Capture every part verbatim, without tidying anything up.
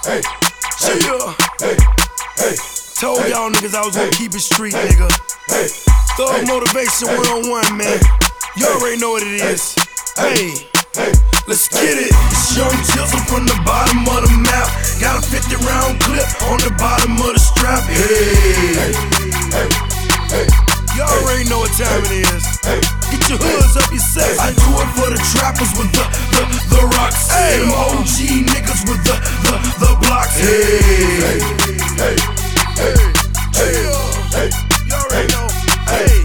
hey, Yeah. hey, hey. Told y'all niggas I was gonna keep it street, nigga. Hey, Thug motivation one on one, man. You already know what it is. Hey, let's get it. It's Young Jizzle from the bottom of the map. Got a fifty round clip on the bottom of the strap. Hey, you already know what time it is. Get your hoods up yourself. I do it for the trappers with the the, the rocks. Hey, them O G niggas with the the, the blocks. Hey, hey, hey, hey, hey, you already know. Hey,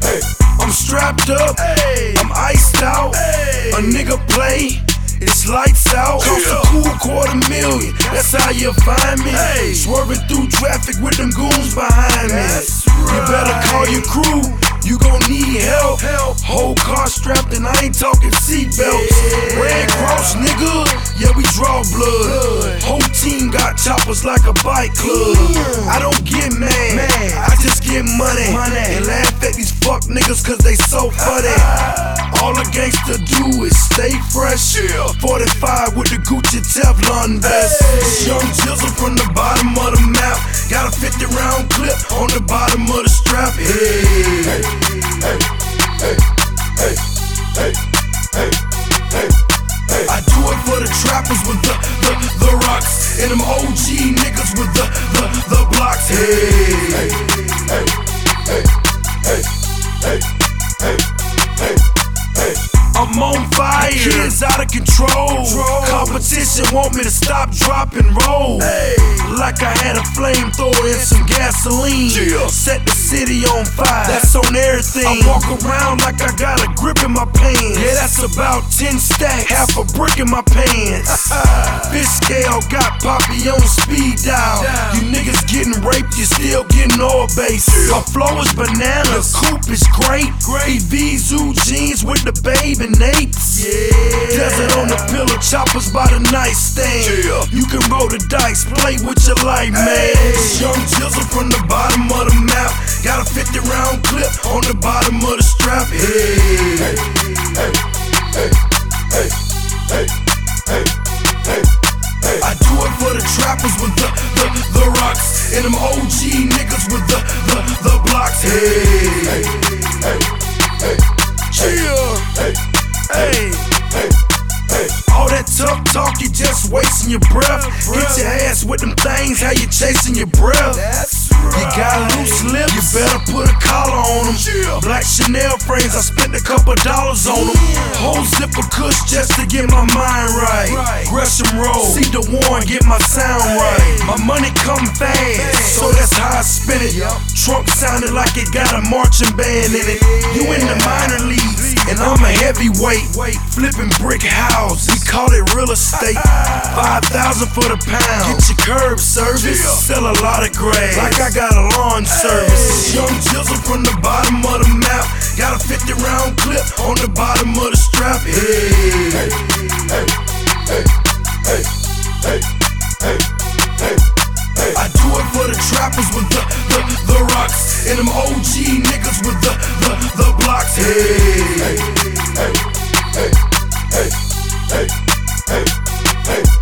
I'm strapped up. Hey, I'm iced out. Hey, a nigga play. It's lights out, cost a cool quarter million, that's how you find me. Hey. Swerving through traffic with them goons behind me. Right. You better call your crew, you gon' need help. help. Whole car strapped and I ain't talking seatbelts. Yeah. Red Cross, nigga, yeah we draw blood. Whole team got choppers like a bike club. Yeah. I don't get mad, Man. I just get money. money And laugh at these fuck niggas cause they so funny. All a gangster do is stay fresh. Yeah. forty-five with the Gucci Teflon vest. Hey. Young Jizzle from the bottom of the map. Got a fifty round clip on the bottom of the strap. Hey, hey, hey, hey, hey, hey, hey, hey, hey. I do it for the trappers with the, the, the rocks. And them O G niggas with the, the, the blocks. Hey, hey, hey, hey, hey, hey, hey, hey, hey. I'm on fire, kids out of control. control. Competition want me to stop, drop, and roll. Hey. Like I had a flamethrower and some gasoline. Yeah. Set the city on fire, that's on everything. I walk around like I got a grip in my pants. Yeah, that's about ten stacks, half a brick in my pants. Fish scale got Poppy on speed dial. Yeah. You niggas getting raped, you still getting oil base. Yeah. My flow is bananas, the coupe is great. Great V-Zoo jeans with the babe and apes. Yeah. Desert on the pillow, choppers by the nightstand. Yeah. You can roll the dice, play with your life, man. Hey. Young Jizzle from the bottom of the map. Got a fifty round clip on the bottom of the strap. Hey, hey, hey, hey, hey, hey, hey, hey, hey. I do it for the trappers with the, the, the rocks. And them O G niggas with the, the, the blocks. Hey, hey, hey, hey, hey, hey, hey, hey. All that tough talk, you just wasting your breath. Hit your ass with them things, how you chasing your breath. You got loose lips, you better put a collar on them. Black Chanel frames, I spent a couple dollars on them. Whole zipper kush just to get my mind right. Gresham Road, see the Warren, get my sound right. My money come fast, so that's how I spend it. Trunk sounded like it got a marching band in it. You in the minor leagues, and I'm a heavyweight. Flipping brick house, we call it real estate. Five thousand for the pound. Get your curb service, sell a lot of grass, like I got a lawn service. Young Jizzle from the bottom of the map. Got a fifty round clip on the bottom of the strap. Hey, hey, hey, hey, hey, hey, hey, hey, hey. I do it for the trappers with the, the, the rocks. And them O G niggas with the, the, the blocks. Hey, hey, hey, hey, hey, hey, hey, hey.